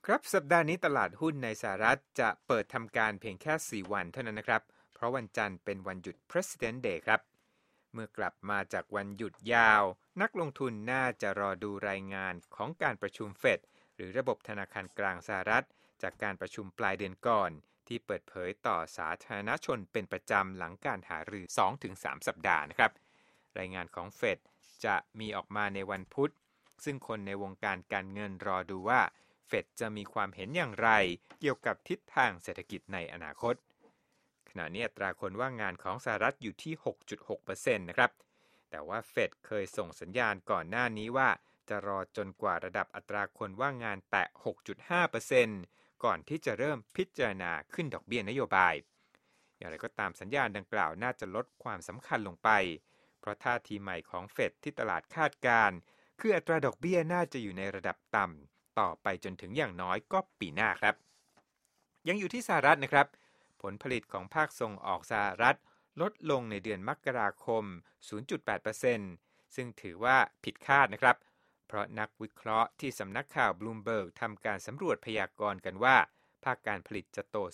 ครับสัปดาห์นี้ตลาดหุ้นในสหรัฐจะเปิดทำการเพียงแค่4วันเท่านั้นนะครับเพราะวันจันทร์เป็นวันหยุด President Day ครับเมื่อกลับมาจากวันหยุดยาวนักลงทุนน่าจะรอดูรายงานของการประชุมเฟดหรือระบบธนาคารกลางสหรัฐจากการประชุมปลายเดือนก่อนที่เปิดเผยต่อสาธารณชนเป็นประจำหลังการหารือ 2-3 สัปดาห์นะครับรายงานของเฟดจะมีออกมาในวันพุธซึ่งคนในวงการการเงินรอดูว่าเฟดจะมีความเห็นอย่างไรเกี่ยวกับทิศทางเศรษฐกิจในอนาคตขณะนี้อัตราคนว่างงานของสหรัฐอยู่ที่ 6.6% นะครับแต่ว่าเฟดเคยส่งสัญญาณก่อนหน้านี้ว่าจะรอจนกว่าระดับอัตราคนว่างงานแตะ 6.5% ก่อนที่จะเริ่มพิจารณาขึ้นดอกเบี้ยนโยบายอย่างไรก็ตามสัญญาณดังกล่าวน่าจะลดความสำคัญลงไปเพราะท่าทีใหม่ของเฟดที่ตลาดคาดการณ์คืออัตราดอกเบี้ยน่าจะอยู่ในระดับต่ำต่อไปจนถึงอย่างน้อยก็ปีหน้าครับยังอยู่ที่สหรัฐนะครับผลผลิตของภาคส่งออกสหรัฐลดลงในเดือนมกราคม 0.8% ซึ่งถือว่าผิดคาดนะครับเพราะนักวิเคราะห์ที่สำนักข่าว Bloomberg ทำการสำรวจพยากรณ์กันว่าภาคการผลิตจะโต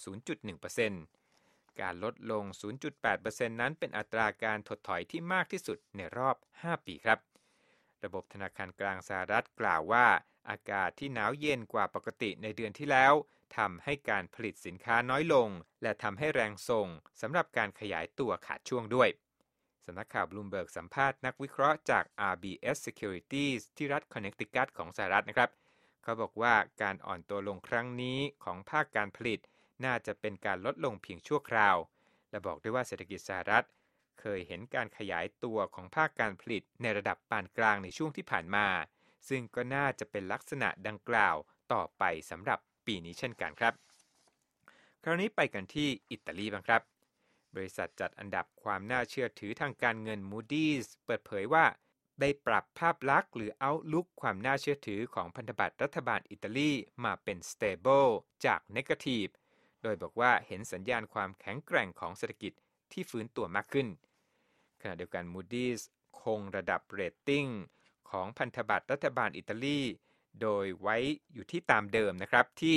0.1% การลดลง 0.8% นั้นเป็นอัตราการถดถอยที่มากที่สุดในรอบ 5 ปีครับระบบธนาคารกลางสหรัฐกล่าวว่าอากาศที่หนาวเย็นกว่าปกติในเดือนที่แล้วทำให้การผลิตสินค้าน้อยลงและทำให้แรงส่งสำหรับการขยายตัวขาดช่วงด้วยสำนักข่าว Bloomberg สัมภาษณ์นักวิเคราะห์จาก RBS Securities ที่รัฐ Connecticut ของสหรัฐนะครับเขาบอกว่าการอ่อนตัวลงครั้งนี้ของภาคการผลิตน่าจะเป็นการลดลงเพียงชั่วคราวและบอกด้วยว่าเศรษฐกิจสหรัฐเคยเห็นการขยายตัวของภาคการผลิตในระดับปานกลางในช่วงที่ผ่านมาซึ่งก็น่าจะเป็นลักษณะดังกล่าวต่อไปสำหรับปีนี้เช่นกันครับคราวนี้ไปกันที่อิตาลีบ้างครับบริษัทจัดอันดับความน่าเชื่อถือทางการเงิน Moody's เปิดเผยว่าได้ปรับภาพลักษณ์หรือ Outlook ความน่าเชื่อถือของพันธบัตรรัฐบาลอิตาลีมาเป็น Stable จาก Negative โดยบอกว่าเห็นสัญญาณความแข็งแกร่งของเศรษฐกิจที่ฟื้นตัวมากขึ้นขณะเดียวกัน Moody's คงระดับเรตติ้งของพันธบัตรรัฐบาลอิตาลีโดยไว้อยู่ที่ตามเดิมนะครับที่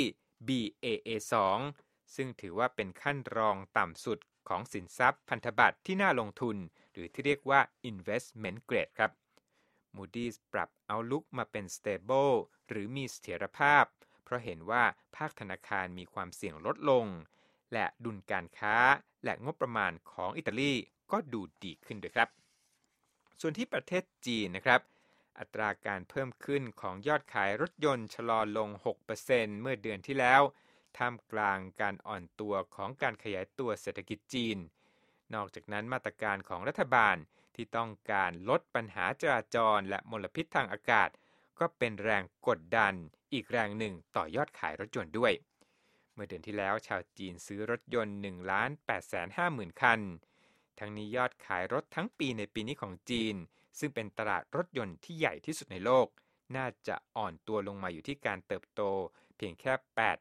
Baa2 ซึ่งถือว่าเป็นขั้นรองต่ำสุดของสินทรัพย์พันธบัตรที่น่าลงทุนหรือที่เรียกว่า investment grade ครับ Moody's ปรับ Outlook มาเป็น stable หรือมีเสถียรภาพเพราะเห็นว่าภาคธนาคารมีความเสี่ยงลดลงและดุลการค้าและงบประมาณของอิตาลีก็ดูดีขึ้นด้วยครับส่วนที่ประเทศจีนนะครับอัตราการเพิ่มขึ้นของยอดขายรถยนต์ชะลอลง 6% เมื่อเดือนที่แล้วท่ามกลางการอ่อนตัวของการขยายตัวเศรษฐกิจจีนนอกจากนั้นมาตรการของรัฐบาลที่ต้องการลดปัญหาจราจรและมลพิษทางอากาศก็เป็นแรงกดดันอีกแรงหนึ่งต่อยอดขายรถยนต์ด้วยเมื่อเดือนที่แล้วชาวจีนซื้อรถยนต์ 1,850,000 คันทั้งนี้ยอดขายรถทั้งปีในปีนี้ของจีนซึ่งเป็นตลาดรถยนต์ที่ใหญ่ที่สุดในโลกน่าจะอ่อนตัวลงมาอยู่ที่การเติบโตเพียงแค่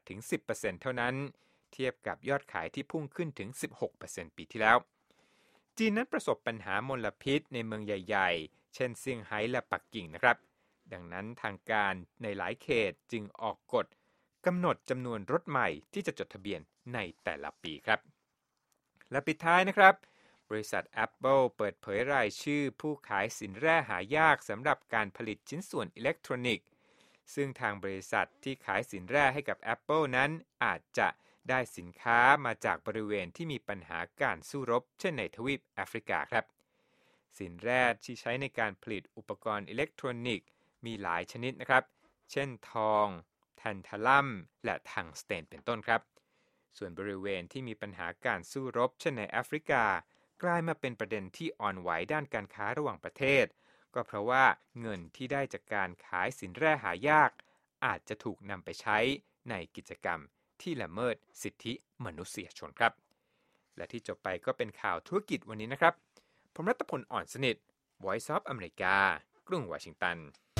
8-10% เท่านั้นเทียบกับยอดขายที่พุ่งขึ้นถึง 16% ปีที่แล้วจีนนั้นประสบปัญหามลพิษในเมืองใหญ่ๆเช่นเซี่ยงไฮ้และปักกิ่งนะครับดังนั้นทางการในหลายเขตจึงออกกฎกำหนดจำนวนรถใหม่ที่จะจดทะเบียนในแต่ละปีครับและปิดท้ายนะครับบริษัท Apple เปิดเผยรายชื่อผู้ขายสินแร่หายากสำหรับการผลิตชิ้นส่วนอิเล็กทรอนิกส์ซึ่งทางบริษัทที่ขายสินแร่ให้กับ Apple นั้นอาจจะได้สินค้ามาจากบริเวณที่มีปัญหาการสู้รบเช่นในทวีปแอฟริกาครับสินแร่ที่ใช้ในการผลิตอุปกรณ์อิเล็กทรอนิกส์มีหลายชนิดนะครับเช่นทองแทนทาลัมและทังสเตนเป็นต้นครับส่วนบริเวณที่มีปัญหาการสู้รบเช่นในแอฟริกากลายมาเป็นประเด็นที่อ่อนไหวด้านการค้าระหว่างประเทศก็เพราะว่าเงินที่ได้จากการขายสินแร่หายากอาจจะถูกนำไปใช้ในกิจกรรมที่ละเมิดสิทธิมนุษยชนครับและที่จบไปก็เป็นข่าวธุรกิจวันนี้นะครับผมรัตพล อ่อนสนิท Voice of America กรุงวอชิงตัน